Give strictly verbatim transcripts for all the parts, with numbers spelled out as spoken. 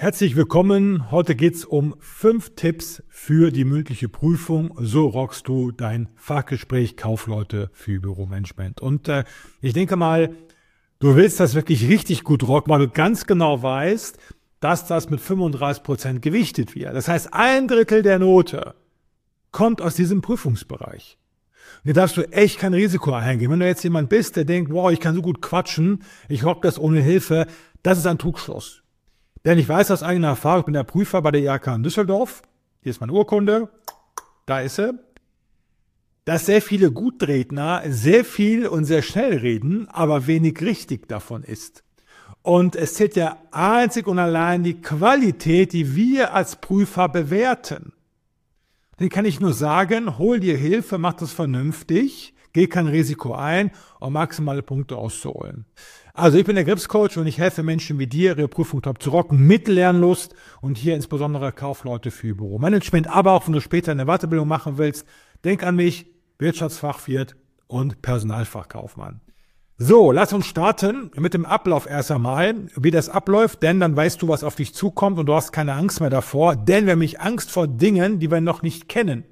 Herzlich willkommen. Heute geht's um fünf Tipps für die mündliche Prüfung. So rockst du dein Fachgespräch Kaufleute für Büromanagement. Und äh, ich denke mal, du willst das wirklich richtig gut rocken, weil du ganz genau weißt, dass das mit fünfunddreißig Prozent gewichtet wird. Das heißt, ein Drittel der Note kommt aus diesem Prüfungsbereich. Und hier darfst du echt kein Risiko eingehen. Wenn du jetzt jemand bist, der denkt, wow, ich kann so gut quatschen, ich rock das ohne Hilfe, das ist ein Trugschluss. Denn ich weiß aus eigener Erfahrung, ich bin der Prüfer bei der I H K in Düsseldorf, hier ist meine Urkunde, da ist sie, dass sehr viele Gutredner sehr viel und sehr schnell reden, aber wenig richtig davon ist. Und es zählt ja einzig und allein die Qualität, die wir als Prüfer bewerten. Den kann ich nur sagen, hol dir Hilfe, mach das vernünftig, geh kein Risiko ein, um maximale Punkte auszuholen. Also ich bin der Gripscoach und ich helfe Menschen wie dir, ihre Prüfung top zu rocken, mit Lernlust und hier insbesondere Kaufleute für Büromanagement. Aber auch wenn du später eine Weiterbildung machen willst, denk an mich, Wirtschaftsfachwirt und Personalfachkaufmann. So, lass uns starten mit dem Ablauf erst einmal, wie das abläuft, denn dann weißt du, was auf dich zukommt und du hast keine Angst mehr davor, denn wir haben nämlich Angst vor Dingen, die wir noch nicht kennen.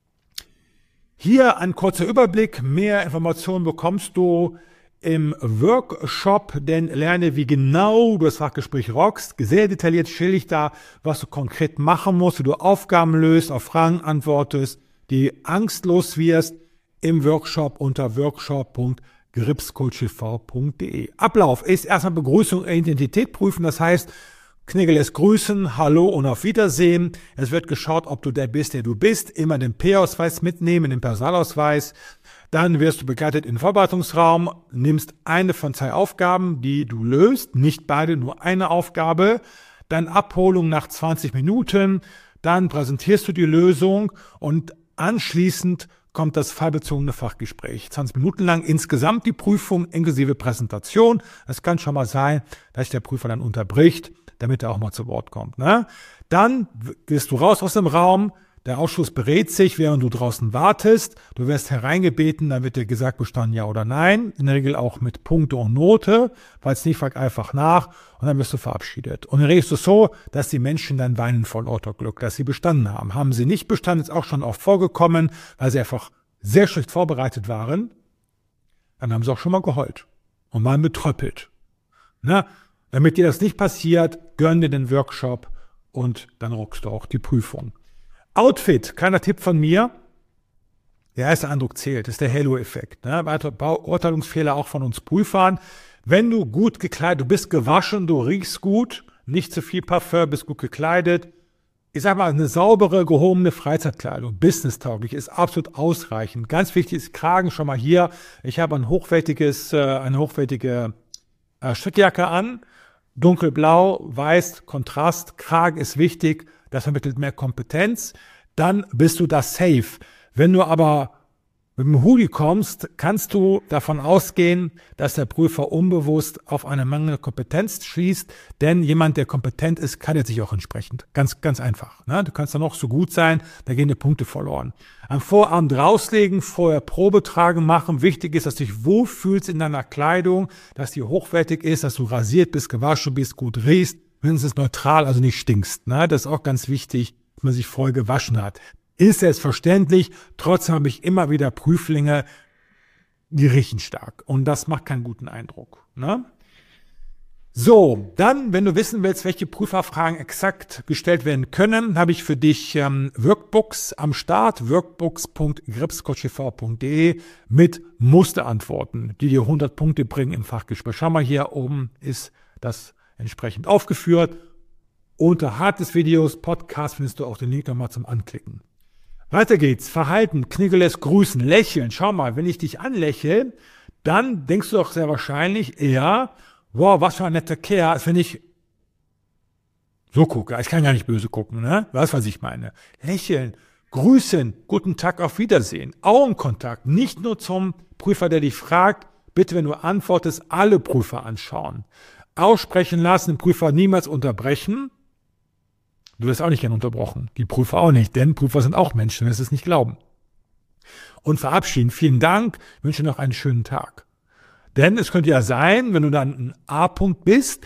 Hier ein kurzer Überblick, mehr Informationen bekommst du im Workshop, denn lerne, wie genau du das Fachgespräch rockst. Sehr detailliert schilder ich da, was du konkret machen musst, wie du Aufgaben löst, auf Fragen antwortest, die angstlos wirst im Workshop unter workshop punkt gripscoach t v punkt de. Ablauf ist erstmal Begrüßung, Identität prüfen, das heißt, Knigge lässt grüßen, hallo und auf Wiedersehen. Es wird geschaut, ob du der bist, der du bist. Immer den P-Ausweis mitnehmen, den Personalausweis. Dann wirst du begleitet in den Vorbereitungsraum, nimmst eine von zwei Aufgaben, die du löst, nicht beide, nur eine Aufgabe. Dann Abholung nach zwanzig Minuten, dann präsentierst du die Lösung und anschließend kommt das fallbezogene Fachgespräch. zwanzig Minuten lang insgesamt die Prüfung inklusive Präsentation. Es kann schon mal sein, dass sich der Prüfer dann unterbricht, damit er auch mal zu Wort kommt. Ne? Dann gehst du raus aus dem Raum, der Ausschuss berät sich, während du draußen wartest. Du wirst hereingebeten, dann wird dir gesagt, bestanden ja oder nein. In der Regel auch mit Punkte und Note. Falls nicht, frag einfach nach und dann wirst du verabschiedet. Und in der Regel ist es so, dass die Menschen dann weinen vor lauter Glück, dass sie bestanden haben. Haben sie nicht bestanden, ist auch schon oft vorgekommen, weil sie einfach sehr schlecht vorbereitet waren. Dann haben sie auch schon mal geheult und mal betröppelt. Na, damit dir das nicht passiert, gönn dir den Workshop und dann rockst du auch die Prüfung. Outfit, kleiner Tipp von mir. Der erste Eindruck zählt, das ist der Halo-Effekt. Ne? Weitere Beurteilungsfehler auch von uns Prüfern. Wenn du gut gekleidet, du bist gewaschen, du riechst gut, nicht zu viel Parfum, bist gut gekleidet. Ich sag mal, eine saubere, gehobene Freizeitkleidung, businesstauglich, ist absolut ausreichend. Ganz wichtig ist Kragen schon mal hier. Ich habe ein hochwertiges, eine hochwertige Strickjacke an. Dunkelblau, weiß, Kontrast, Kragen ist wichtig, das vermittelt mehr Kompetenz, dann bist du da safe. Wenn du aber mit dem Hoodie kommst, kannst du davon ausgehen, dass der Prüfer unbewusst auf eine mangelnde Kompetenz schließt, denn jemand, der kompetent ist, kleidet sich auch entsprechend. Ganz, ganz einfach. Ne? Du kannst dann noch so gut sein, da gehen die Punkte verloren. Am Vorabend rauslegen, vorher Probetragen machen. Wichtig ist, dass du dich wohlfühlst in deiner Kleidung, dass die hochwertig ist, dass du rasiert bist, gewaschen bist, gut riechst, mindestens neutral, also nicht stinkst. Ne? Das ist auch ganz wichtig, dass man sich vorher gewaschen hat. Ist selbstverständlich, trotzdem habe ich immer wieder Prüflinge, die riechen stark. Und das macht keinen guten Eindruck. Ne? So, dann, wenn du wissen willst, welche Prüferfragen exakt gestellt werden können, habe ich für dich ähm, Workbooks am Start, workbooks punkt gripscoach t v punkt de mit Musterantworten, die dir hundert Punkte bringen im Fachgespräch. Schau mal, hier oben ist das entsprechend aufgeführt. Unterhalb des Videos, Podcast, findest du auch den Link nochmal zum Anklicken. Weiter geht's. Verhalten, Knigge lässt grüßen, lächeln. Schau mal, wenn ich dich anlächle, dann denkst du doch sehr wahrscheinlich eher, wow, was für ein netter Kerl, als wenn ich so gucke. Ich kann gar nicht böse gucken, ne? Weißt, was ich meine? Lächeln, grüßen, guten Tag, auf Wiedersehen. Augenkontakt, nicht nur zum Prüfer, der dich fragt, bitte, wenn du antwortest, alle Prüfer anschauen. Aussprechen lassen, den Prüfer niemals unterbrechen. Du wirst auch nicht gern unterbrochen. Die Prüfer auch nicht, denn Prüfer sind auch Menschen, wenn sie es nicht glauben. Und verabschieden. Vielen Dank. Ich wünsche noch einen schönen Tag. Denn es könnte ja sein, wenn du dann ein A-Punkt bist,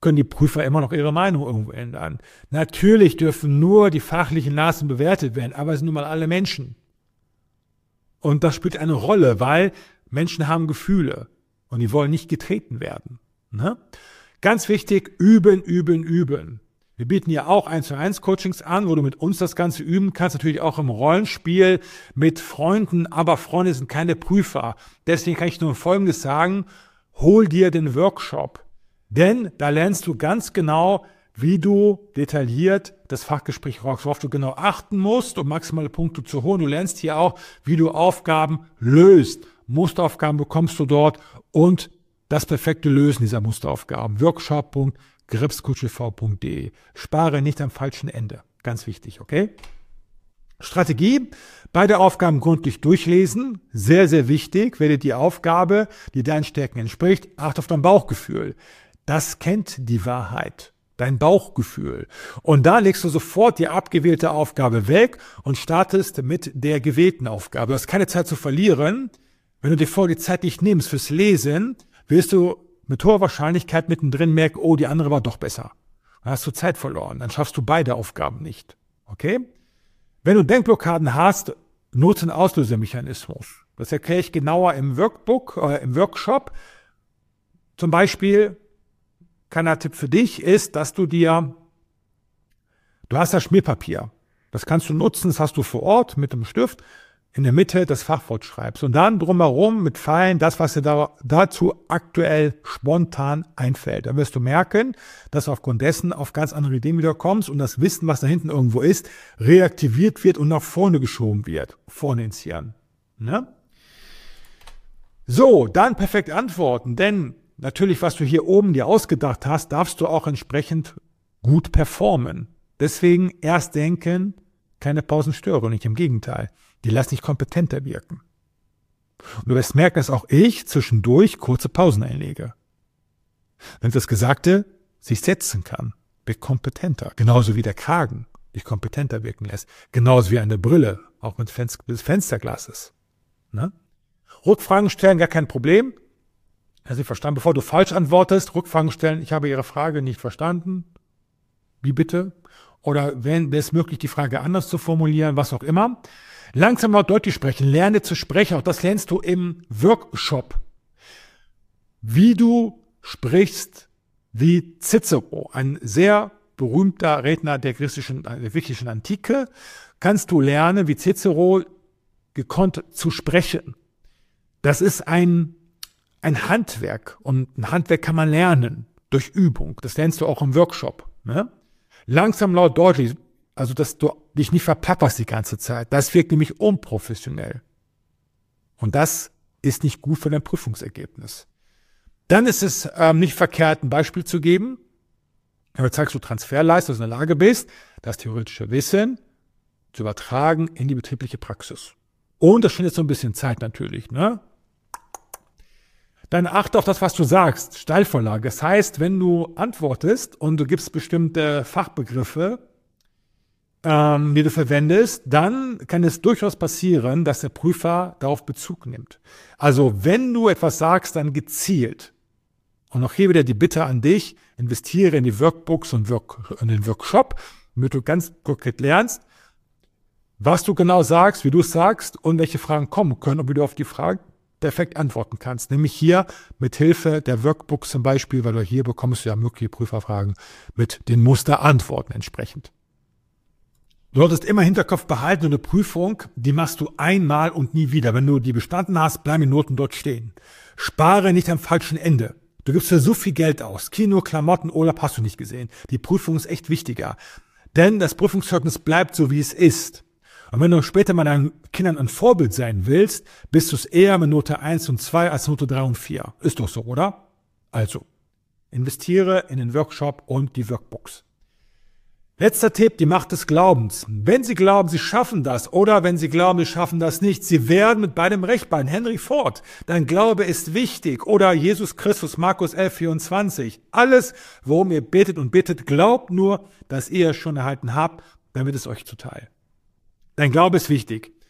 können die Prüfer immer noch ihre Meinung irgendwo ändern. Natürlich dürfen nur die fachlichen Leistungen bewertet werden, aber es sind nun mal alle Menschen. Und das spielt eine Rolle, weil Menschen haben Gefühle und die wollen nicht getreten werden. Ne? Ganz wichtig, üben, üben, üben. Wir bieten ja auch eins zu eins Coachings an, wo du mit uns das Ganze üben kannst, natürlich auch im Rollenspiel mit Freunden, aber Freunde sind keine Prüfer. Deswegen kann ich nur Folgendes sagen, hol dir den Workshop, denn da lernst du ganz genau, wie du detailliert das Fachgespräch rockst, worauf du genau achten musst, um maximale Punkte zu holen. Du lernst hier auch, wie du Aufgaben löst. Musteraufgaben bekommst du dort und das perfekte Lösen dieser Musteraufgaben. workshop punkt gripscoachtv punkt de. Spare nicht am falschen Ende. Ganz wichtig, okay? Strategie. Beide Aufgaben gründlich durchlesen. Sehr, sehr wichtig. Wähle die Aufgabe, die deinen Stärken entspricht. Achte auf dein Bauchgefühl. Das kennt die Wahrheit. Dein Bauchgefühl. Und da legst du sofort die abgewählte Aufgabe weg und startest mit der gewählten Aufgabe. Du hast keine Zeit zu verlieren. Wenn du dir vor die Zeit nicht nimmst fürs Lesen, wirst du mit hoher Wahrscheinlichkeit mittendrin merken, oh, die andere war doch besser. Dann hast du Zeit verloren. Dann schaffst du beide Aufgaben nicht. Okay? Wenn du Denkblockaden hast, nutze einen Auslösemechanismus. Das erkläre ich genauer im Workbook, äh, im Workshop. Zum Beispiel, kleiner Tipp für dich ist, dass du dir, du hast das Schmierpapier. Das kannst du nutzen, das hast du vor Ort mit dem Stift, in der Mitte das Fachwort schreibst und dann drumherum mit Pfeilen das, was dir da, dazu aktuell spontan einfällt. Dann wirst du merken, dass du aufgrund dessen auf ganz andere Ideen wieder kommst und das Wissen, was da hinten irgendwo ist, reaktiviert wird und nach vorne geschoben wird. Vorne ins Hirn. Ne? So, dann perfekt antworten, denn natürlich, was du hier oben dir ausgedacht hast, darfst du auch entsprechend gut performen. Deswegen erst denken, keine Pausen stören, nicht im Gegenteil. Die lassen dich kompetenter wirken. Und du wirst merken, dass auch ich zwischendurch kurze Pausen einlege. Wenn das Gesagte sich setzen kann, wird kompetenter. Genauso wie der Kragen dich kompetenter wirken lässt. Genauso wie eine Brille, auch mit des Fensterglases. Ne? Rückfragen stellen, gar kein Problem. Also ich verstanden, bevor du falsch antwortest, Rückfragen stellen, ich habe Ihre Frage nicht verstanden. Wie bitte? Oder wenn wäre es möglich, die Frage anders zu formulieren, was auch immer. Langsam laut deutlich sprechen, lerne zu sprechen, auch das lernst du im Workshop. Wie du sprichst wie Cicero, ein sehr berühmter Redner der griechischen, der griechischen Antike, kannst du lernen, wie Cicero gekonnt zu sprechen. Das ist ein, ein Handwerk und ein Handwerk kann man lernen durch Übung. Das lernst du auch im Workshop. Ne? Langsam laut deutlich. Also, dass du dich nicht verplapperst die ganze Zeit. Das wirkt nämlich unprofessionell. Und das ist nicht gut für dein Prüfungsergebnis. Dann ist es ähm, nicht verkehrt, ein Beispiel zu geben. Aber zeigst du Transferleistung, dass du in der Lage bist, das theoretische Wissen zu übertragen in die betriebliche Praxis. Und das findet so ein bisschen Zeit natürlich, ne? Dann achte auf das, was du sagst. Steilvorlage. Das heißt, wenn du antwortest und du gibst bestimmte Fachbegriffe, ähm, die du verwendest, dann kann es durchaus passieren, dass der Prüfer darauf Bezug nimmt. Also wenn du etwas sagst, dann gezielt. Und auch hier wieder die Bitte an dich, investiere in die Workbooks und Work, in den Workshop, damit du ganz konkret lernst, was du genau sagst, wie du es sagst und welche Fragen kommen können und wie du auf die Fragen perfekt antworten kannst. Nämlich hier mit Hilfe der Workbooks zum Beispiel, weil du hier bekommst du ja mögliche Prüferfragen mit den Musterantworten entsprechend. Du solltest immer im Hinterkopf behalten, eine Prüfung, die machst du einmal und nie wieder. Wenn du die bestanden hast, bleiben die Noten dort stehen. Spare nicht am falschen Ende. Du gibst ja so viel Geld aus. Kino, Klamotten, Urlaub hast du nicht gesehen. Die Prüfung ist echt wichtiger. Denn das Prüfungszeugnis bleibt so, wie es ist. Und wenn du später mal deinen Kindern ein Vorbild sein willst, bist du es eher mit Note eins und zwei als Note drei und vier. Ist doch so, oder? Also, investiere in den Workshop und die Workbooks. Letzter Tipp, die Macht des Glaubens. Wenn Sie glauben, Sie schaffen das oder wenn Sie glauben, Sie schaffen das nicht, Sie werden mit beidem recht behalten. Henry Ford, dein Glaube ist wichtig. Oder Jesus Christus, Markus elf, vierundzwanzig. Alles, worum ihr betet und bittet, glaubt nur, dass ihr es schon erhalten habt, dann wird es euch zuteil. Dein Glaube ist wichtig.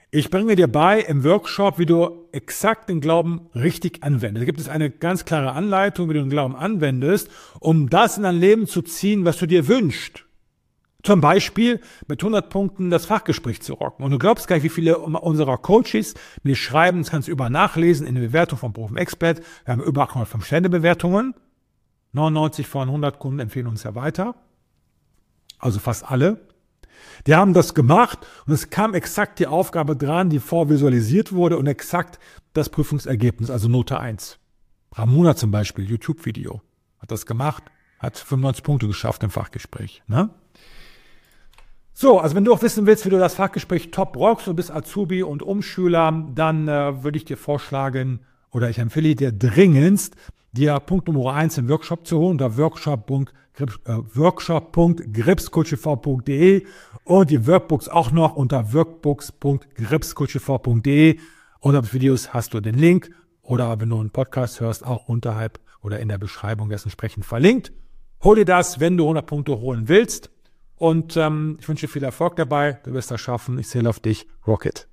Ich bringe dir bei im Workshop, wie du exakt den Glauben richtig anwendest. Da gibt es eine ganz klare Anleitung, wie du den Glauben anwendest, um das in dein Leben zu ziehen, was du dir wünschst. Zum Beispiel mit hundert Punkten das Fachgespräch zu rocken. Und du glaubst gar nicht, wie viele unserer Coaches mir schreiben, das kannst du über nachlesen in der Bewertung von Profi Expert. Wir haben über achthundertfünf Sterne Bewertungen. neunundneunzig von hundert Kunden empfehlen uns ja weiter. Also fast alle. Die haben das gemacht und es kam exakt die Aufgabe dran, die vorvisualisiert wurde und exakt das Prüfungsergebnis, also Note eins. Ramona zum Beispiel, YouTube-Video, hat das gemacht, hat fünfundneunzig Punkte geschafft im Fachgespräch. Ne? So, also wenn du auch wissen willst, wie du das Fachgespräch top rockst und bist Azubi und Umschüler, dann äh, würde ich dir vorschlagen oder ich empfehle dir dringendst, dir Punkt Nummer eins im Workshop zu holen, unter workshop punkt gripscoachtv punkt de und die Workbooks auch noch unter workbooks punkt gripscoachtv punkt de. Unter den Videos hast du den Link oder wenn du einen Podcast hörst, auch unterhalb oder in der Beschreibung ist entsprechend verlinkt. Hol dir das, wenn du hundert Punkte holen willst. Und ähm, ich wünsche dir viel Erfolg dabei. Du wirst das schaffen. Ich zähle auf dich. Rocket.